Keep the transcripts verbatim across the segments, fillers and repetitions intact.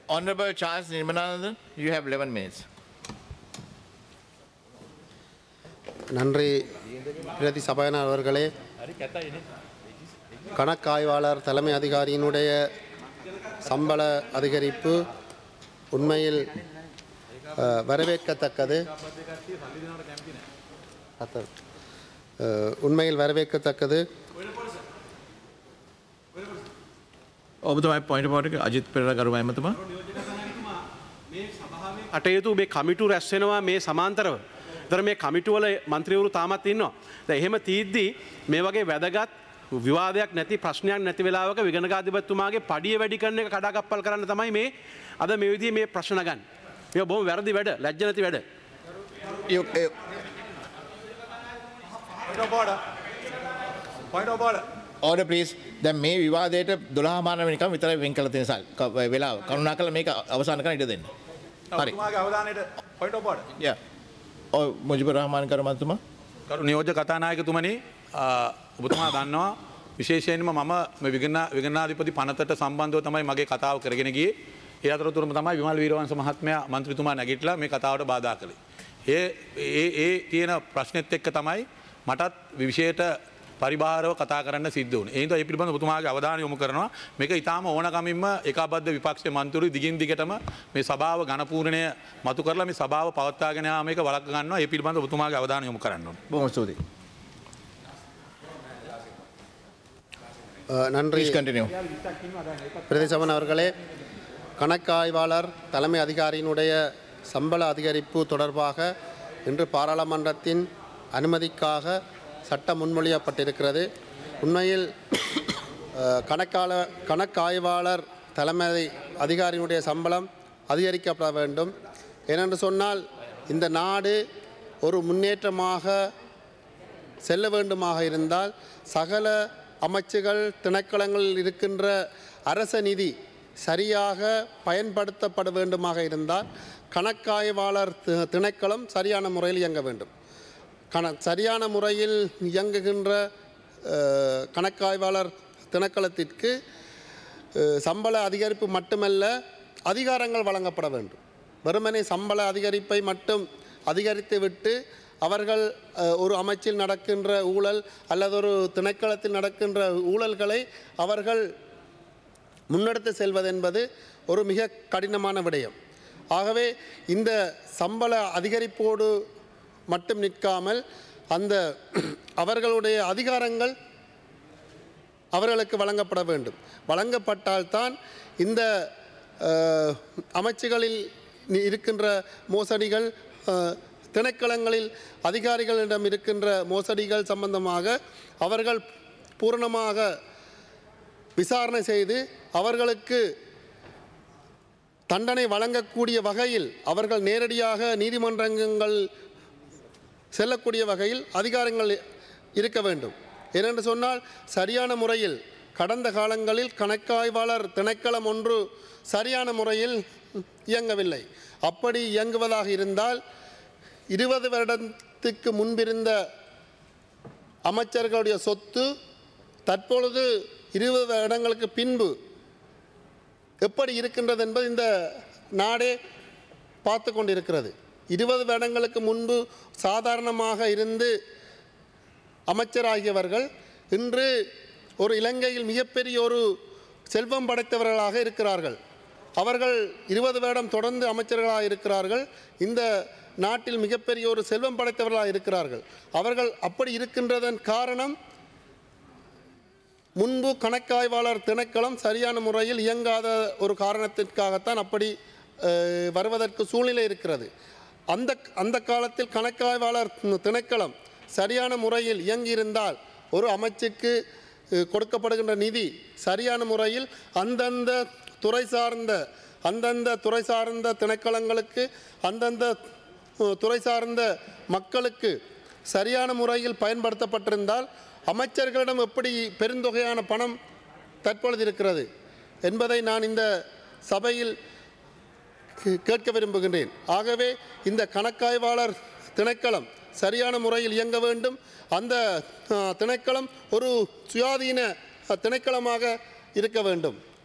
Honorable Charles Nirmanandan, you have eleven minutes. நன்றி பிரதி சபாநாயகர் அவர்களே. கணக்காய்வாளர் தலைமை அதிகாரியினுடைய சம்பள அதிகரிப்பு உண்மையில் வரவேற்கத்தக்கது உண்மையில் வரவேற்கத்தக்கது ඔබතුමා පොයින්ට් පොයින්ට් එක අජිත් පෙරේරා ගරු මහත්මයා අටයුතු මේ කමිටු රැස් වෙනවා මේ සමාන්තරව. ඒතර මේ කමිටු වල മന്ത്രിවරු තාමත් ඉන්නවා. දැන් එහෙම තීද්දි මේ වගේ වැදගත් විවාදයක් නැති ප්‍රශ්නයක් නැති වෙලාවක විගණකාධිපතිතුමාගේ පඩිය වැඩි කරන එක කඩාකප්පල් කරන්න තමයි මේ අද මේ විදිහේ මේ ප්‍රශ්න ගන්න. මේක බොහොම වැරදි වැඩ, ලැජ්ජ නැති වැඩ. Point of order. Point of order. Order please. දැන් මේ විවාදයට දොළහ මාන වෙනකම් විතරයි වෙන් කළ තියෙන සල් වෙලාව. කරුණාකරලා මේක අවසන් කරන්න ඉඩ දෙන්න. හරි. ඔබතුමාගේ අවධානයට point of order. Yeah. ඔය මුජිබුර් රහමාන් කරු මහත්මයා. කරු නියෝජ්‍ය කතානායකතුමනි ඔබතුමා දන්නවා විශේෂයෙන්ම මම මේ විගණන විගණනාධිපති පනතට සම්බන්ධව තමයි මගේ කතාව කරගෙන ගියේ. ඒ අතරතුරම තමයි විමල් වීරවංශ මහත්මයා മന്ത്രിතුමා නැගිටලා මේ කතාවට බාධා කළේ. ඒ ඒ ඒ තියෙන ප්‍රශ්නෙත් එක්ක තමයි මටත් විශේෂයට පරිබාහිරව කතා කරන්න සිද්ධ වුණේ. ඒ හින්දා මේ පිළිබඳව ඔබතුමාගේ අවධානය යොමු කරනවා. මේක ඊටාම ඕනකමින්ම ඒකාබද්ධ විපක්ෂයේ මන්ත්‍රී දිගින් දිගටම මේ සභාව ඝනපූර්ණය මතු කරලා මේ සභාව පවත්වාගෙන යාම එක වළක්ව ගන්නවා. ඒ පිළිබඳව ඔබතුමාගේ අවධානය යොමු කරන්න ඕනේ. බොහොම ස්තුතියි. நன்றி. பிரதி சபாநாயகர் அவர்களே, கணக்காய்வாளர் தலைமை அதிகாரியினுடைய சம்பள அதிகரிப்பு தொடர்பாக இன்று பாராளுமன்றத்தின் அனுமதிக்காக சட்டம் முன்மொழியப்பட்டிருக்கிறது. உண்மையில் கணக்காள கணக்காய்வாளர் தலைமை அதிகாரியினுடைய சம்பளம் அதிகரிக்கப்பட வேண்டும். ஏனென்று சொன்னால் இந்த நாடு ஒரு முன்னேற்றமாக செல்ல வேண்டுமாக இருந்தால் சகல அமைச்சுகள் திணைக்களங்களில் இருக்கின்ற அரச நிதி சரியாக பயன்படுத்தப்பட வேண்டுமாக இருந்தால் கணக்காய்வாளர் திணைக்களம் சரியான முறையில் இயங்க வேண்டும். கண சரியான முறையில் இயங்குகின்ற கணக்காய்வாளர் திணைக்களத்திற்கு சம்பள அதிகரிப்பு மட்டுமல்ல, அதிகாரங்கள் வழங்கப்பட வேண்டும். வெறுமனே சம்பள அதிகரிப்பை மட்டும் அதிகரித்து விட்டு அவர்கள் ஒரு அமைச்சில் நடக்கின்ற ஊழல் அல்லது ஒரு திணைக்களத்தில் நடக்கின்ற ஊழல்களை அவர்கள் முன்னெடுத்து செல்வது என்பது ஒரு மிக கடினமான விடயம். ஆகவே இந்த சம்பள அதிகரிப்போடு மட்டும் நிற்காமல் அந்த அவர்களுடைய அதிகாரங்கள் அவர்களுக்கு வழங்கப்பட வேண்டும். வழங்கப்பட்டால்தான் இந்த அமைச்சுகளில் இருக்கின்ற மோசடிகள், திணைக்களங்களில் அதிகாரிகளிடம் இருக்கின்ற மோசடிகள் சம்பந்தமாக அவர்கள் பூரணமாக விசாரணை செய்து அவர்களுக்கு தண்டனை வழங்கக்கூடிய வகையில் அவர்கள் நேரடியாக நீதிமன்றங்கள் செல்லக்கூடிய வகையில் அதிகாரங்கள் இருக்க வேண்டும். ஏனென்று சொன்னால் சரியான முறையில் கடந்த காலங்களில் கணக்காய்வாளர் திணைக்களம் ஒன்று சரியான முறையில் இயங்கவில்லை. அப்படி இயங்குவதாக இருந்தால் இருபது வருடத்துக்கு முன்பிருந்த அமைச்சர்களுடைய சொத்து தற்பொழுது இருபது வருடங்களுக்கு பின்பு எப்படி இருக்கின்றது என்பது இந்த நாடே பார்த்து கொண்டிருக்கிறது. இருபது வருடங்களுக்கு முன்பு சாதாரணமாக இருந்து அமைச்சராகியவர்கள் இன்று ஒரு இலங்கையில் மிகப்பெரிய ஒரு செல்வம் படைத்தவர்களாக இருக்கிறார்கள். அவர்கள் இருபது வருடம் தொடர்ந்து அமைச்சர்களாக இருக்கிறார்கள். இந்த நாட்டில் மிகப்பெரிய ஒரு செல்வம் படைத்தவர்களாக இருக்கிறார்கள். அவர்கள் அப்படி இருக்கின்றதன் காரணம் முன்பு கணக்காய்வாளர் திணைக்களம் சரியான முறையில் இயங்காத ஒரு காரணத்திற்காகத்தான் அப்படி வருவதற்கு சூழ்நிலை இருக்கிறது. அந்த அந்த காலத்தில் கணக்காய்வாளர் திணைக்களம் சரியான முறையில் இயங்கியிருந்தால் ஒரு அமைச்சுக்கு கொடுக்கப்படுகின்ற நிதி சரியான முறையில் அந்தந்த துறை சார்ந்த அந்தந்த துறை சார்ந்த திணைக்களங்களுக்கு அந்தந்த துறை சார்ந்த மக்களுக்கு சரியான முறையில் பயன்படுத்தப்பட்டிருந்தால் அமைச்சர்களிடம் எப்படி பெருந்தொகையான பணம் தற்பொழுது இருக்கிறது என்பதை நான் இந்த சபையில் கேட்க விரும்புகின்றேன். ஆகவே இந்த கணக்காய்வாளர் திணைக்களம் சரியான முறையில் இயங்க வேண்டும். அந்த திணைக்களம் ஒரு சுயாதீன திணைக்களமாக இருக்க வேண்டும்.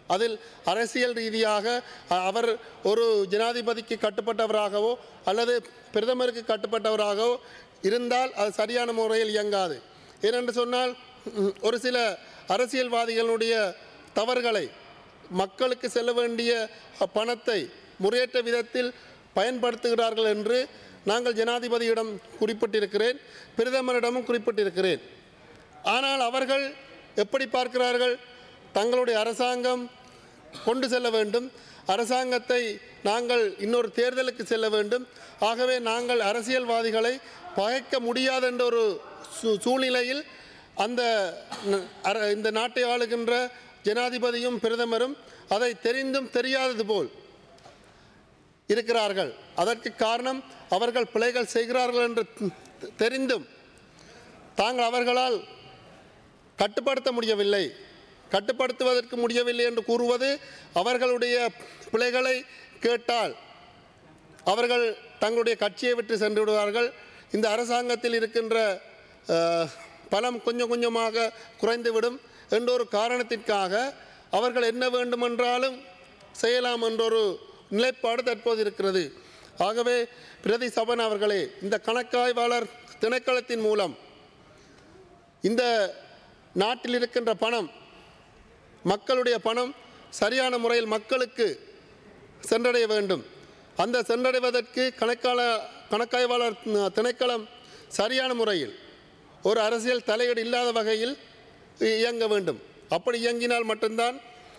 அதில் அரசியல் ரீதியாக அவர் ஒரு ஜனாதிபதிக்கு கட்டுப்பட்டவராகவோ அல்லது பிரதமருக்கு கட்டுப்பட்டவராகவோ இருந்தால் அது சரியான முறையில் இயங்காது. ஏனென்று சொன்னால் ஒரு சில அரசியல்வாதிகளுடைய தவறுகளை மக்களுக்கு செல்ல வேண்டிய பணத்தை முறையற்ற விதத்தில் பயன்படுத்துகிறார்கள் என்று நாங்கள் ஜனாதிபதியிடம் குறிப்பிட்டிருக்கிறேன், பிரதமரிடமும் குறிப்பிட்டிருக்கிறேன். ஆனால் அவர்கள் எப்படி பார்க்கிறார்கள்? தங்களுடைய அரசாங்கம் கொண்டு செல்ல வேண்டும், அரசாங்கத்தை நாங்கள் இன்னொரு தேர்தலுக்கு செல்ல வேண்டும், ஆகவே நாங்கள் அரசியல்வாதிகளை பகைக்க முடியாது என்ற ஒரு சூழ்நிலையில் அந்த இந்த நாட்டை ஆளுகின்ற ஜனாதிபதியும் பிரதமரும் அதை தெரிந்தும் தெரியாதது போல் இருக்கிறார்கள். அதற்கு காரணம் அவர்கள் பிழைகள் செய்கிறார்கள் என்று தெரிந்தும் தாங்கள் அவர்களால் கட்டுப்படுத்த முடியவில்லை. கட்டுப்படுத்துவதற்கு முடியவில்லை என்று கூறுவது அவர்களுடைய பிழைகளை கேட்டால் அவர்கள் தங்களுடைய கட்சியை விட்டு சென்று விடுவார்கள். இந்த அரசாங்கத்தில் இருக்கின்ற பலம் கொஞ்சம் கொஞ்சமாக குறைந்துவிடும் என்ற ஒரு காரணத்திற்காக அவர்கள் என்ன வேண்டுமென்றாலும் செய்யலாம் என்றொரு நிலைப்பாடு தற்போது இருக்கிறது. ஆகவே பிரதி சபன் அவர்களே, இந்த கணக்காய்வாளர் திணைக்களத்தின் மூலம் இந்த நாட்டில் இருக்கின்ற பணம், மக்களுடைய பணம் சரியான முறையில் மக்களுக்கு சென்றடைய வேண்டும். அந்த சென்றடைவதற்கு கணக்காள கணக்காய்வாளர் திணைக்களம் சரியான முறையில் ஒரு அரசியல் தலையீடு இல்லாத வகையில் இயங்க வேண்டும். அப்படி இயங்கினால் மட்டும்தான்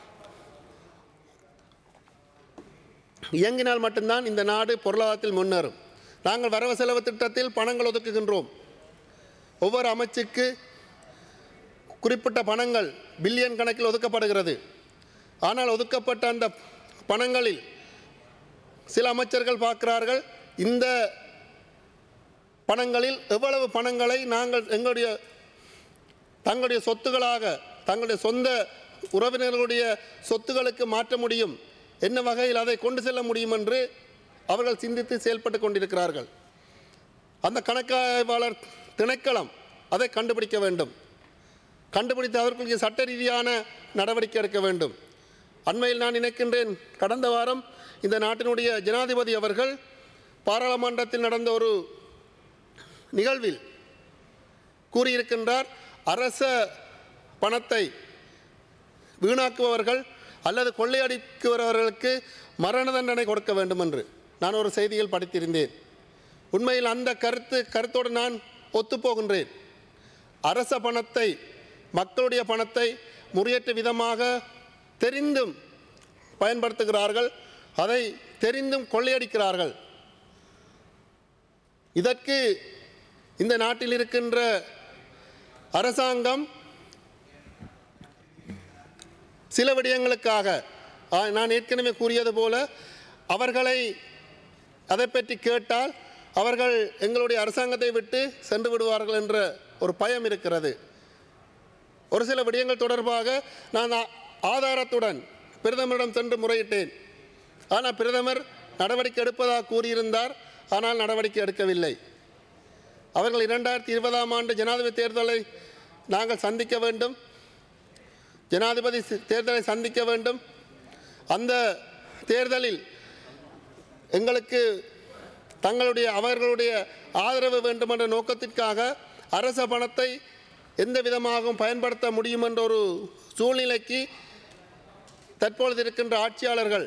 இயங்கினால் மட்டும்தான் இந்த நாடு பொருளாதாரத்தில் முன்னேறும். நாங்கள் வரவு செலவு திட்டத்தில் பணங்கள் ஒதுக்குகின்றோம். ஒவ்வொரு அமைச்சுக்கு குறிப்பிட்ட பணங்கள் பில்லியன் கணக்கில் ஒதுக்கப்படுகிறது. ஆனால் ஒதுக்கப்பட்ட அந்த பணங்களில் சில அமைச்சர்கள் பார்க்கிறார்கள், இந்த பணங்களில் எவ்வளவு பணங்களை நாங்கள் எங்களுடைய தங்களுடைய சொத்துக்களாக தங்களுடைய சொந்த உறவினர்களுடைய சொத்துக்களுக்கு மாற்ற முடியும், என்ன வகையில் அதை கொண்டு செல்ல முடியும் என்று அவர்கள் சிந்தித்து செயல்பட்டு கொண்டிருக்கிறார்கள். அந்த கணக்காய்வாளர் திணைக்களம் அதை கண்டுபிடிக்க வேண்டும். கண்டுபிடித்து அதற்குரிய சட்ட ரீதியான நடவடிக்கை எடுக்க வேண்டும். அண்மையில் நான் நினைக்கின்றேன், கடந்த வாரம் இந்த நாட்டினுடைய ஜனாதிபதி அவர்கள் பாராளுமன்றத்தில் நடந்த ஒரு நிகழ்வில் கூறியிருக்கின்றார், அரச பணத்தை வீணாக்குபவர்கள் அல்லது கொள்ளையடிக்கிறவர்களுக்கு மரண தண்டனை கொடுக்க வேண்டும் என்று நான் ஒரு செய்தியில் படித்திருந்தேன். உண்மையில் அந்த கருத்து கருத்தோடு நான் ஒத்துப்போகின்றேன். அரச பணத்தை, மக்களுடைய பணத்தை முறையற்ற விதமாக தெரிந்தும் பயன்படுத்துகிறார்கள், அதை தெரிந்தும் கொள்ளையடிக்கிறார்கள். இதற்கு இந்த நாட்டில் இருக்கின்ற அரசாங்கம் சில விடயங்களுக்காக நான் ஏற்கனவே கூறியது போல அவர்களை அதை பற்றி கேட்டால் அவர்கள் எங்களுடைய அரசாங்கத்தை விட்டு சென்று விடுவார்கள் என்ற ஒரு பயம் இருக்கிறது. ஒரு சில விடயங்கள் தொடர்பாக நான் ஆதாரத்துடன் பிரதமரிடம் சென்று முறையிட்டேன். ஆனால் பிரதமர் நடவடிக்கை எடுப்பதாக கூறியிருந்தார், ஆனால் நடவடிக்கை எடுக்கவில்லை. அவர்கள் இரண்டாயிரத்தி இருபதாம் ஆண்டு ஜனாதிபதி தேர்தலை நாங்கள் சந்திக்க வேண்டும், ஜனாதிபதி தேர்தலை சந்திக்க வேண்டும். அந்த தேர்தலில் எங்களுக்கு தங்களுடைய அவர்களுடைய ஆதரவு வேண்டும் என்ற நோக்கத்திற்காக அரச பணத்தை எந்த விதமாகவும் பயன்படுத்த முடியும் என்ற ஒரு சூழ்நிலைக்கு தற்பொழுது இருக்கின்ற ஆட்சியாளர்கள்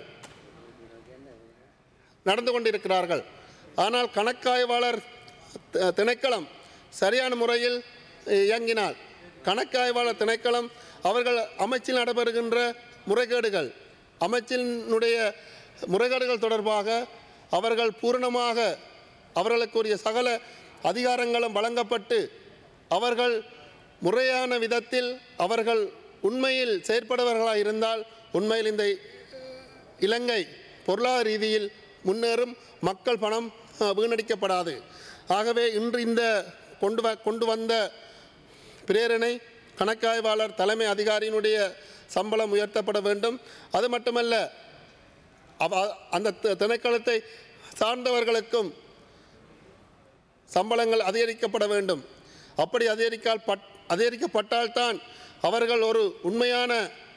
நடந்து கொண்டிருக்கிறார்கள். ஆனால் கணக்காய்வாளர் திணைக்களம் சரியான முறையில் இயங்கினால், கணக்காய்வாளர் திணைக்களம் அவர்கள் அமைச்சில் நடைபெறுகின்ற முறைகேடுகள், அமைச்சினுடைய முறைகேடுகள் தொடர்பாக அவர்கள் பூரணமாக அவர்களுக்குரிய சகல அதிகாரங்களும் வழங்கப்பட்டு அவர்கள் முறையான விதத்தில் அவர்கள் உண்மையில் செயற்படுபவர்களாக இருந்தால் உண்மையில் இந்த இலங்கை பொருளாதார ரீதியில் முன்னேறும், மக்கள் பணம் வீணடிக்கப்படாது. ஆகவே இன்று இந்த கொண்டு வ கொண்டு வந்த பிரேரணை கணக்காய்வாளர் தலைமை அதிகாரியினுடைய சம்பளம் உயர்த்தப்பட வேண்டும். அது மட்டுமல்ல, அந்த திணைக்களத்தை சார்ந்தவர்களுக்கும் சம்பளங்கள் அதிகரிக்கப்பட வேண்டும். அப்படி அதிகரிக்கால் பட் அதிகரிக்கப்பட்டால்தான் அவர்கள் ஒரு உண்மையான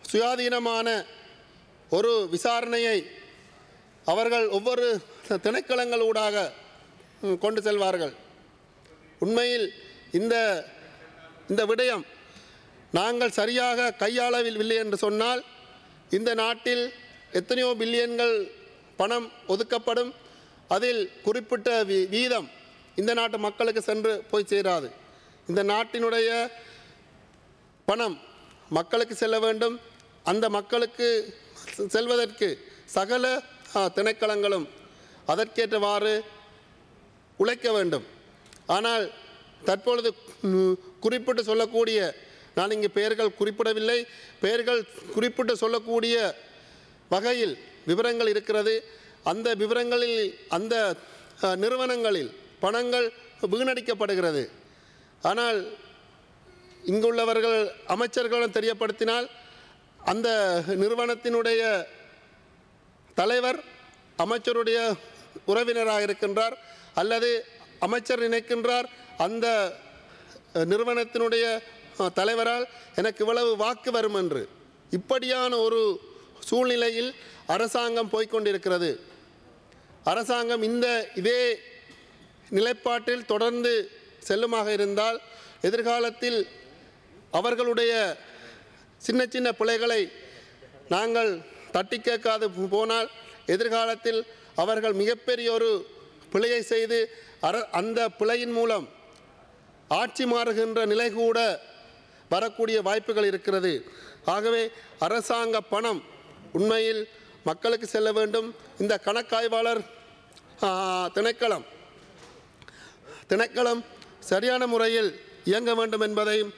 சுயாதீனமான ஒரு விசாரணையை அவர்கள் ஒவ்வொரு திணைக்களங்களூடாக கொண்டு செல்வார்கள். உண்மையில் இந்த இந்த விடயம் நாங்கள் சரியாக கையாளவில்லை என்று சொன்னால் இந்த நாட்டில் எத்தனையோ பில்லியன்கள் பணம் ஒதுக்கப்படும். அதில் குறிப்பிட்ட வீதம் இந்த நாட்டு மக்களுக்கு சென்று போய் சேராது. இந்த நாட்டினுடைய பணம் மக்களுக்கு செல்ல வேண்டும். அந்த மக்களுக்கு செல்வதற்கு சகல திணைக்களங்களும் அதற்கேற்றவாறு உழைக்க வேண்டும். ஆனால் தற்பொழுது குறிப்பிட்டு சொல்லக்கூடிய, நான் இங்கு பெயர்கள் குறிப்பிடவில்லை, பெயர்கள் குறிப்பிட்டு சொல்லக்கூடிய வகையில் விவரங்கள் இருக்கிறது. அந்த விவரங்களில் அந்த நிறுவனங்களில் பணங்கள் வீணடிக்கப்படுகிறது. ஆனால் இங்குள்ளவர்கள் அமைச்சர்களும் தெரியப்படுத்தினால் அந்த நிறுவனத்தினுடைய தலைவர் அமைச்சருடைய உறவினராக இருக்கின்றார், அல்லது அமைச்சர் நினைக்கின்றார் அந்த நிறுவனத்தினுடைய தலைவரால் எனக்கு இவ்வளவு வாக்கு வரும் என்று. இப்படியான ஒரு சூழ்நிலையில் அரசாங்கம் போய்கொண்டிருக்கிறது. அரசாங்கம் இந்த இதே நிலைப்பாட்டில் தொடர்ந்து செல்லுமாக இருந்தால் எதிர்காலத்தில் அவர்களுடைய சின்ன சின்ன பிழைகளை நாங்கள் தட்டி கேட்காது போனால் எதிர்காலத்தில் அவர்கள் மிகப்பெரிய ஒரு பிழையை செய்து அர அந்த பிழையின் மூலம் ஆட்சி மாறுகின்ற நிலை கூட வரக்கூடிய வாய்ப்புகள் இருக்கிறது. ஆகவே அரசாங்க பணம் உண்மையில் மக்களுக்கு செல்ல வேண்டும். இந்த கணக்காய்வாளர் திணைக்களம் திணைக்களம் சரியான முறையில் இயங்க வேண்டும் என்பதையும்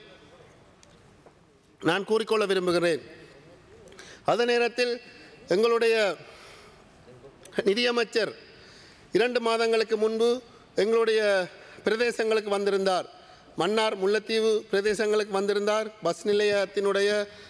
நான் கூறிக்கொள்ள விரும்புகிறேன். அதே நேரத்தில் எங்களுடைய நிதியமைச்சர் இரண்டு மாதங்களுக்கு முன்பு எங்களுடைய பிரதேசங்களுக்கு வந்திருந்தார். மன்னார் முல்லைத்தீவு பிரதேசங்களுக்கு வந்திருந்தார். பஸ் நிலையத்தினுடைய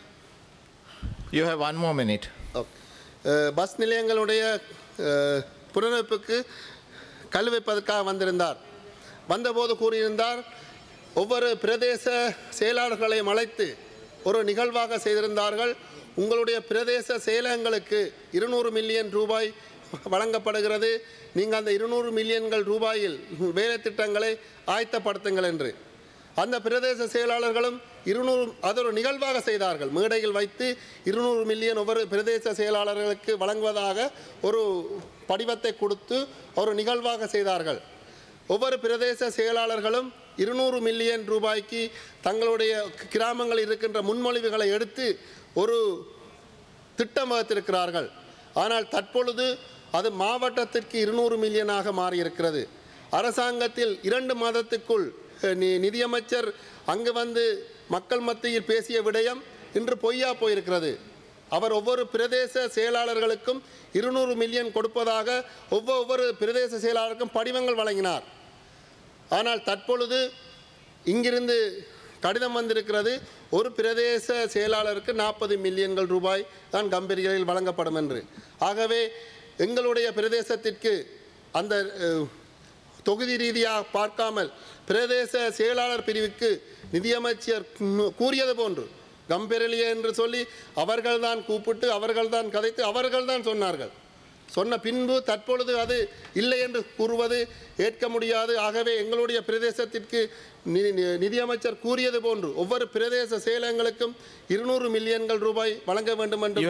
You have one more minute. Bus நிலையங்களுடைய புனரமைப்புக்கு கல் வைப்பதற்காக வந்திருந்தார். வந்தபோது கூறியிருந்தார், ஒவ்வொரு பிரதேச செயலாளர்களையும் அழைத்து ஒரு நிகழ்வாக செய்திருந்தார்கள். உங்களுடைய பிரதேச செயலகங்களுக்கு இருநூறு மில்லியன் ரூபாய் வழங்கப்படுகிறது, நீங்கள் அந்த இருநூறு மில்லியன்கள் ரூபாயில் வேலை திட்டங்களை ஆயத்தப்படுத்துங்கள் என்று. அந்த பிரதேச செயலாளர்களும் இருநூறு அது ஒரு நிகழ்வாக செய்தார்கள். மேடையில் வைத்து இருநூறு மில்லியன் ஒவ்வொரு பிரதேச செயலாளர்களுக்கு வழங்குவதாக ஒரு படிவத்தை கொடுத்து ஒரு நிகழ்வாக செய்தார்கள். ஒவ்வொரு பிரதேச செயலாளர்களும் இருநூறு மில்லியன் ரூபாய்க்கு தங்களுடைய கிராமங்களில் இருக்கின்ற முன்மொழிவுகளை எடுத்து ஒரு திட்டம் வகுத்திருக்கிறார்கள். ஆனால் தற்பொழுது அது மாவட்டத்திற்கு இருநூறு மில்லியனாக மாறியிருக்கிறது. அரசாங்கத்தில் இரண்டு மாதத்துக்குள் நிதியமைச்சர் அங்கு வந்து மக்கள் மத்தியில் பேசிய விடயம் இன்று பொய்யா போயிருக்கிறது. அவர் ஒவ்வொரு பிரதேச செயலாளர்களுக்கும் இருநூறு மில்லியன் கொடுப்பதாக ஒவ்வொரு பிரதேச செயலாளருக்கும் படிவங்கள் வழங்கினார். ஆனால் தற்பொழுது இங்கிருந்து கடிதம் வந்திருக்கிறது, ஒரு பிரதேச செயலாளருக்கு நாற்பது மில்லியன்கள் ரூபாய் தான் கம்பெனிகளில் வழங்கப்படும் என்று. ஆகவே எங்களுடைய பிரதேசத்திற்கு அந்த தொகுதி ரீதியாக பார்க்காமல் பிரதேச செயலாளர் பிரிவுக்கு நிதியமைச்சர் கூறியது போன்று கம்பெரலியே என்று சொல்லி அவர்கள்தான் கூப்பிட்டு அவர்கள்தான் கதைத்து அவர்கள்தான் சொன்னார்கள். சொன்ன பின்பு தற்பொழுது அது இல்லை என்று கூறுவது ஏற்க முடியாது. ஆகவே எங்களுடைய பிரதேசத்திற்கு நிதியமைச்சர் கூறியது போன்று ஒவ்வொரு பிரதேச செயலகங்களுக்கும் இருநூறு மில்லியன்கள் ரூபாய் வழங்க வேண்டும் என்று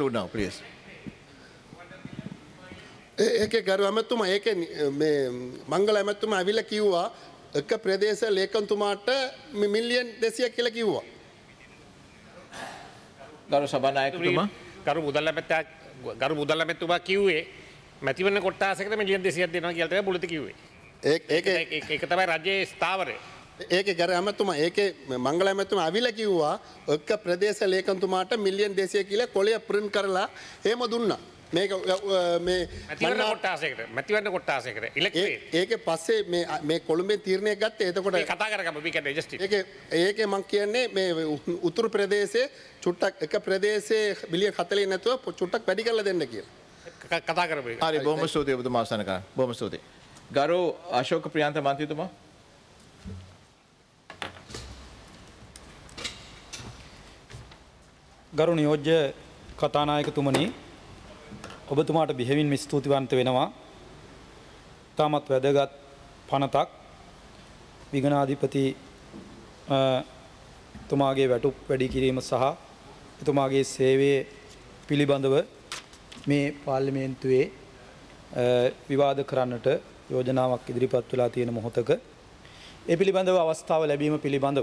ඒකේ ගරු ඇමතුමා ඒකේ මේ මංගල ඇමතුමා ඇවිල්ලා කිව්වා එක ප්‍රදේශ ලේකම්තුමාට මිලියන් දෙසියක් කියලා කිව්වා. ගරු සභානායකතුමා ගරු මුදල් ඇමතුමා ගරු මුදල් ඇමතුමා කිව්වේ මැතිවරණ කොට්ටාසයකට මිලියන් දෙසියක් දෙනවා කියලා තමයි බුලත කිව්වේ. ඒක ඒක ඒක තමයි රජයේ ස්ථාවරය. ඒකේ ගරු ඇමතුමා ඒකේ මංගල ඇමතුමා ඇවිල්ලා කිව්වා එක ප්‍රදේශ ලේකම්තුමාට මිලියන් දෙසියක් කියලා කොළය ප්‍රින්ට් කරලා එහෙම දුන්නා. මේක මේ මැතිවරණ කොට්ටාසයකට මැතිවරණ කොට්ටාසයකට ඉලෙක්ට්‍රේ ඒකේ පස්සේ මේ මේ කොළඹේ තීරණයක් ගත්තේ. එතකොට කතා කරගමු we can adjust it. ඒකේ ඒකේ මම කියන්නේ මේ උතුරු ප්‍රදේශයේ චුට්ටක් එක ප්‍රදේශයේ මිලියන් හතළිස් නැතුව චුට්ටක් වැඩි කරලා දෙන්න කියලා කතා කරමු. හරි බොහොම ස්තුතියි ඔබතුමා අවසන් කරන්න. බොහොම ස්තුතියි. ගරු අශෝක ප්‍රියන්ත මන්ත්‍රීතුමා ගරු නියෝජ්‍ය කතානායකතුමනි ඔබතුමාට බෙහෙවින්ම ස්තුතිවන්ත වෙනවා. තාමත් වැදගත් පනතක් විගණාධිපති තුමාගේ වැටුප් වැඩි කිරීම සහ එතුමාගේ සේවය පිළිබඳව මේ පාර්ලිමේන්තුවේ විවාද කරන්නට යෝජනාවක් ඉදිරිපත් වෙලා තියෙන මොහොතක ඒ පිළිබඳව අවස්ථාව ලැබීම පිළිබඳව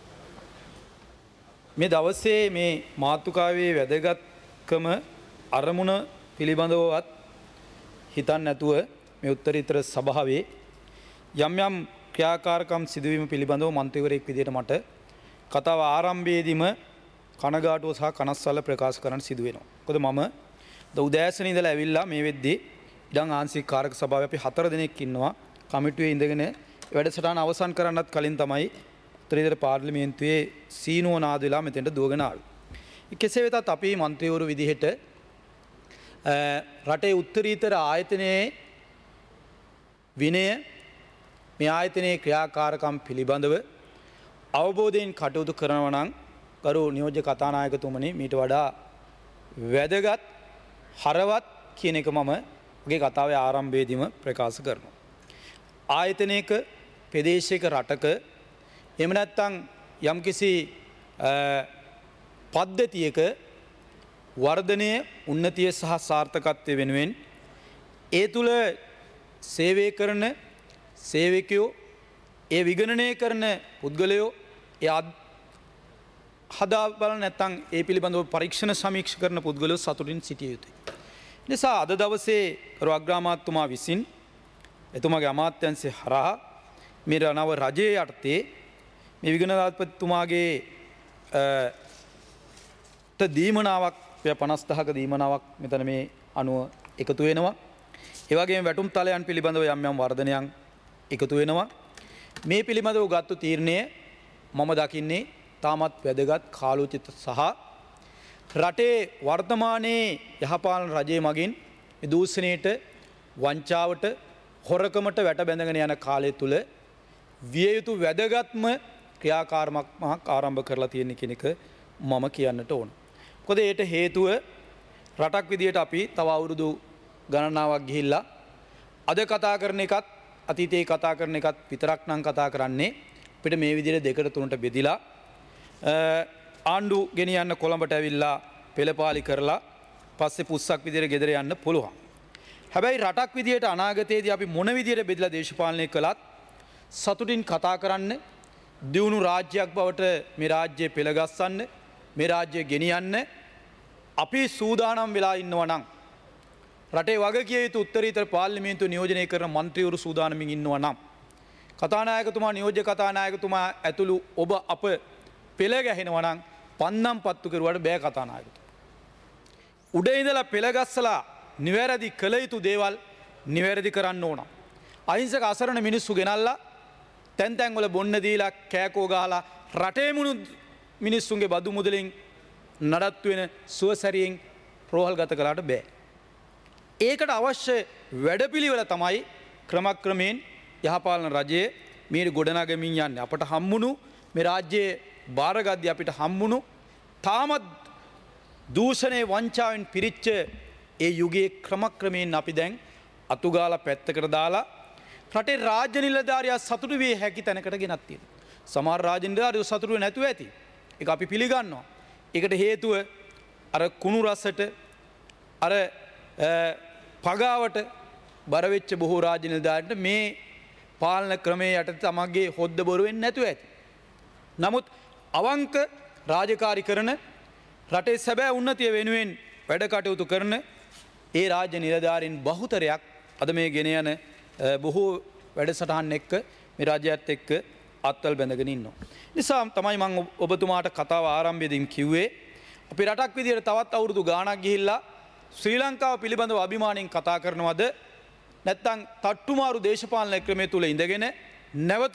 මේ දවසේ මේ මාතෘකාවේ වැදගත්කම අරමුණ පිළිබඳවවත් හිතන්න නැතුව මේ උත්තරීතර සභාවේ යම් යම් ක්‍රියාකාරකම් සිදුවීම පිළිබඳව මන්ත්‍රීවරයෙක් විදිහට මට කතාව ආරම්භයේදීම කනගාටුව සහ කනස්සල්ල ප්‍රකාශ කරන්න සිදු වෙනවා. මොකද මම ද උදෑසන ඉඳලා ඇවිල්ලා මේ වෙද්දී ඉඩම් ආංශික කාරක සභාවේ අපි හතර දෙනෙක් ඉන්නවා. කමිටුවේ ඉඳගෙන වැඩසටහන අවසන් කරන්නත් කලින් තමයි උත්තරීතර පාර්ලිමේන්තුවේ සීනුව නාද වෙලා මෙතෙන්ට දුවගෙන ආවේ. කෙසේ වෙතත් අපි මන්ත්‍රීවරු විදිහට රටේ උත්තරීතර ආයතනයේ විනය මේ ආයතනයේ ක්‍රියාකාරකම් පිළිබඳව අවබෝධයෙන් කටයුතු කරනවා නම් ගරු නියෝජ්‍ය කතානායකතුමනි මීට වඩා වැදගත් හරවත් කියන එක මම මගේ කතාවේ ආරම්භයේදීම ප්‍රකාශ කරනවා. ආයතනයක ප්‍රදේශයක රටක එහෙම නැත්නම් යම්කිසි පද්ධතියක වර්ධනය උන්නතිය සහ සාර්ථකත්වය වෙනුවෙන් ඒ තුල සේවය කරන සේවකයෝ ඒ විගණනය කරන පුද්ගලයෝ ඒ හදා බලන නැත්නම් ඒ පිළිබඳව පරීක්ෂණ සමීක්ෂ කරන පුද්ගලයෝ සතුටින් සිටිය යුතුයි. නිසා අද දවසේ කරු අග්‍රාමාත්‍යතුමා විසින් එතුමාගේ අමාත්‍යංශය හරහා මේ නව රජයේ යටතේ මේ විගණනාධිපතිතුමාගේ ත දීමනාවක් පනස් දහක දීමනාවක් මෙතන මේ අනුව එකතු වෙනවා. ඒ වගේම වැටුම් තලයන් පිළිබඳව යම් යම් වර්ධනයන් එකතු වෙනවා. මේ පිළිබඳව ගත්තු තීරණය මම දකින්නේ තාමත් වැදගත් කාලෝචිත සහ රටේ වර්තමානයේ යහපාලන රජයේ මගින් දූෂණයට වංචාවට හොරකමට වැට බැඳගෙන යන කාලය තුල විය යුතු වැදගත්ම ක්‍රියාකාරකමක් ආරම්භ කරලා තියෙන කෙනෙක් මම කියන්නට ඕන. මොකද ඒට හේතුව රටක් විදියට අපි තව අවුරුදු ගණනාවක් ගිහිල්ලා අද කතා කරන එකත් අතීතයේ කතා කරන එකත් විතරක් නම් කතා කරන්නේ අපිට මේ විදිහට දෙකට තුනට බෙදිලා ආණ්ඩු ගෙනියන්න කොළඹට ඇවිල්ලා පෙළපාලි කරලා පස්සේ පුස්සක් විදිහට ගෙදර යන්න පුළුවන්. හැබැයි රටක් විදියට අනාගතයේදී අපි මොන විදියට බෙදලා දේශපාලනය කළත් සතුටින් කතා කරන්න දියුණු රාජ්‍යයක් බවට මේ රාජ්‍යය පෙළගස්සන්න මේ රාජ්‍යය ගෙනියන්න අපි සූදානම් වෙලා ඉන්නවා නම් රටේ වගකිය යුතු උත්තරීතර පාර්ලිමේන්තුව නියෝජනය කරන මන්ත්‍රීවරු සූදානමින් ඉන්නවා නම් කතානායකතුමා නියෝජ්‍ය කතානායකතුමා ඇතුළු ඔබ අප පෙළ ගැහෙනවා නම් පන්නම් පත්තු කරුවට බෑ කතානායකතුමා. උඩ ඉඳලා පෙළගස්සලා නිවැරදි කළ යුතු දේවල් නිවැරදි කරන්න ඕන. අහිංසක අසරණ මිනිස්සු ගෙනල්ලා තැන් තැන් වල බොන්න දීලා කෑකෝ ගහලා රටේ මුණු මිනිස්සුන්ගේ බදු මුදලින් නඩත්තු වෙන සුවසැරියෙන් රෝහල් ගත කළාට බෑ. ඒකට අවශ්‍ය වැඩපිළිවෙල තමයි ක්‍රමක්‍රමයෙන් යහපාලන රජයේ මේ ගොඩනගමින් යන්නේ. අපට හම්බුණු මේ රාජ්‍යයේ බාරගද්දී අපිට හම්බුණු තාමත් දූෂණේ වංචාවෙන් පිරිච්ච ඒ යුගයේ ක්‍රමක්‍රමයෙන් අපි දැන් අතුගාලා පැත්තකට දාලා රටේ රාජ්‍ය නිලධාරියා සතුටු විය හැකි තැනකට ගෙනත් තියෙනවා. සමහර රාජ්‍ය නිලධාරියෝ සතුටු නැතුව ඇති. ඒක අපි පිළිගන්නවා. ඒකට හේතුව අර කුණු රසට අර පගාවට බර වෙච්ච බොහෝ රාජ්‍ය නිලධාරීන්ට මේ පාලන ක්‍රමයේ යටතේ තමගේ හොද්ද බොරු වෙන්නේ නැතුව ඇති. නමුත් අවංක රාජකාරී කරන රටේ සැබෑ උන්නතිය වෙනුවෙන් වැඩ කටයුතු කරන ඒ රාජ්‍ය නිලධාරීන් බහුතරයක් අද මේ ගෙන යන බොහෝ වැඩසටහන් එක්ක මේ රාජ්‍යයත් එක්ක අත්වල බැඳගෙන ඉන්නවා. නිසා තමයි මම ඔබතුමාට කතාව ආරම්භයේදීම කිව්වේ අපි රටක් විදියට තවත් අවුරුදු ගාණක් ගිහිල්ලා ශ්‍රී ලංකාව පිළිබඳව අභිමාණයෙන් කතා කරනවද නැත්නම් තට්ටුමාරු දේශපාලන ක්‍රමය තුල ඉඳගෙන නැවත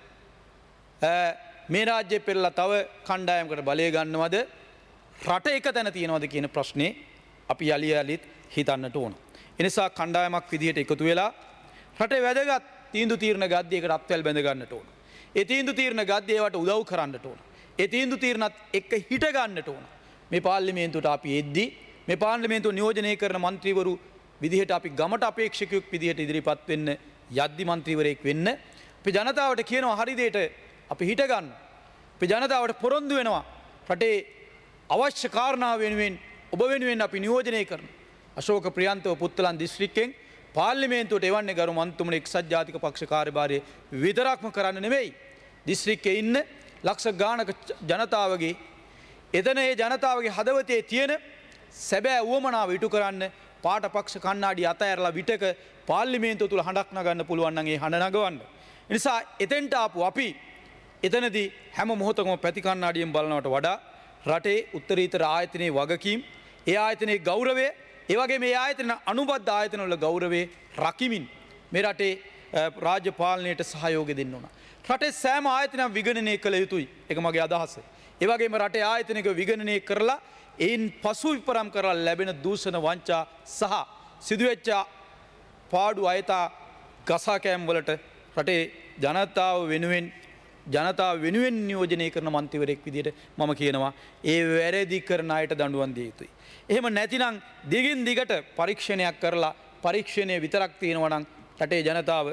මේ රාජ්‍යය පෙරලා තව කණ්ඩායමකට බලය ගන්නවද රට එක තැන තියනවද කියන ප්‍රශ්නේ අපි යලි යලිත් හිතන්නට ඕන. ඒ නිසා කණ්ඩායමක් විදියට එකතු වෙලා රටේ වැදගත් තීන්දුව තීරණ ගද්දී ඒකට අත්වැල් බැඳ ගන්නට ඕන. ඒ තීන්දුව තීරණ ගද්දී ඒවට උදව් කරන්නට ඕන. ඒ තීන්දුව තීරණත් එක්ක හිට ගන්නට ඕන. මේ පාර්ලිමේන්තුවට අපි එද්දී මේ පාර්ලිමේන්තුව නියෝජනය කරන මන්ත්‍රීවරු විදිහට අපි ගමට අපේක්ෂකයෙක් විදිහට ඉදිරිපත් වෙන්න යද්දි මන්ත්‍රීවරයෙක් වෙන්න අපි ජනතාවට කියනවා හරි දෙයට අපි හිට ගන්න. අපි ජනතාවට පොරොන්දු වෙනවා රටේ අවශ්‍ය කාරණා වෙනුවෙන් ඔබ වෙනුවෙන් අපි නියෝජනය කරන අශෝක ප්‍රියන්තව පුත්තලන් දිස්ත්‍රික්කෙන් පාර්ලිමේන්තුවට එවන්නේ ගරු මන්තුමන එක්සත් ජාතික පක්ෂ කාර්යභාරය විතරක්ම කරන්න නෙවෙයි. දිස්ත්‍රික්කයේ ඉන්න ලක්ෂ ගානක ජනතාවගේ එතන ඒ ජනතාවගේ හදවතේ තියෙන සැබෑ උවමනාව ඉටු කරන්න පාට පක්ෂ කණ්ණාඩි අතඇරලා විටක පාර්ලිමේන්තුව තුල හඬක් නගන්න පුළුවන් නම් ඒ හඬ නගවන්න. ඒ නිසා එතෙන්ට ආපු අපි එතනදී හැම මොහොතකම පැති කණ්ණාඩියෙන් බලනවට වඩා රටේ උත්තරීතර ආයතනයේ වගකීම්, ඒ ආයතනයේ ගෞරවය, ඒ වගේම මේ ආයතන අනුබද්ධ ආයතනවල ගෞරවය රකිමින් මේ රටේ රාජ්‍ය පාලනයට සහයෝගය දෙන්න ඕන. රටේ සෑම ආයතනයක් විගණනය කළ යුතුයි. ඒක මගේ අදහස. ඒ වගේම රටේ ආයතනයක විගණනය කරලා එයින් පසු විපරම් කරලා ලැබෙන දූෂණ වංචා සහ සිදුවෙච්ච පාඩු අයතා ගසා කෑම් වලට රටේ ජනතාව වෙනුවෙන් ජනතාව වෙනුවෙන් නියෝජනය කරන මන්ත්‍රීවරයෙක් විදිහට මම කියනවා ඒ වැරදි කරන අයට දඬුවම් දිය යුතුයි. එහෙම නැතිනම් දිගින් දිගට පරීක්ෂණයක් කරලා පරීක්ෂණය විතරක් තියෙනවා නම් රටේ ජනතාව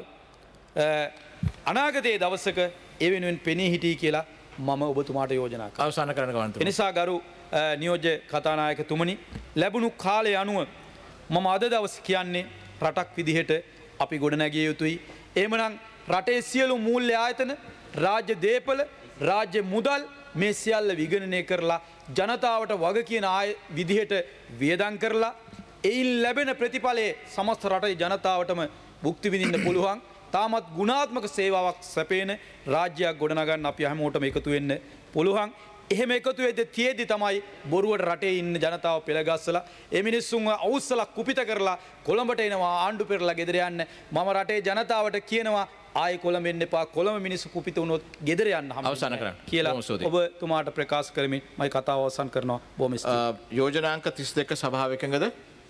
අනාගතයේ දවසක ඒ වෙනුවෙන් පෙනී හිටී කියලා මම ඔබතුමාට යෝජනා කරනවා. අවසන් කරන්න කවන්ත. එනිසා ගරු නියෝජ්‍ය කතානායකතුමනි ලැබුණු කාලය අනුව මම අද දවස් කියන්නේ රටක් විදිහට අපි ගොඩනැගිය යුතුයි. එහෙමනම් රටේ සියලු මූල්‍ය ආයතන, රාජ්‍ය දේපල, රාජ්‍ය මුදල් මේ සියල්ල විගණනය කරලා ජනතාවට වග කියන ආය විදිහට වියදම් කරලා එයින් ලැබෙන ප්‍රතිඵලයේ සමස්ත රටේ ජනතාවටම භුක්ති විඳින්න පුළුවන්. තාමත් ගුණාත්මක සේවාවක් සැපේන රාජ්‍යයක් ගොඩනගන්න අපි හැමෝටම එකතු වෙන්න පුළුවන්. එහෙම එකතු වෙද්දී තියෙද්දි තමයි බොරුවට රටේ ඉන්න ජනතාව පෙළගස්සලා ඒ මිනිස්සුන්ව අවුස්සලා කුපිත කරලා කොළඹට එනවා ආණ්ඩු පෙරලා ගෙදර යන්න. මම රටේ ජනතාවට කියනවා ආයේ කොළඹ එන්න එපා. කොළඹ මිනිස්සු කුපිත වුණොත් ගෙදර යන්න හම්බ අවසන් කරන්න කියලා ඔබතුමාට ප්‍රකාශ කරමින් මම කතාව අවසන් කරනවා. බොහොම ස්තුතියි. යෝජනාංක තිස් දෙක සභාව එකඟද?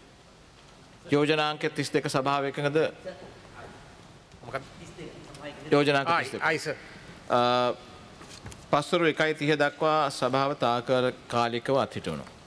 යෝජනාංක තිස් දෙක සභාව එකඟද? යෝජනාංක තිස් දෙක. අයි සර්. පස්වරු එකයි තිහ දක්වා සභාව තාකාලිකව අත්හිටුණා.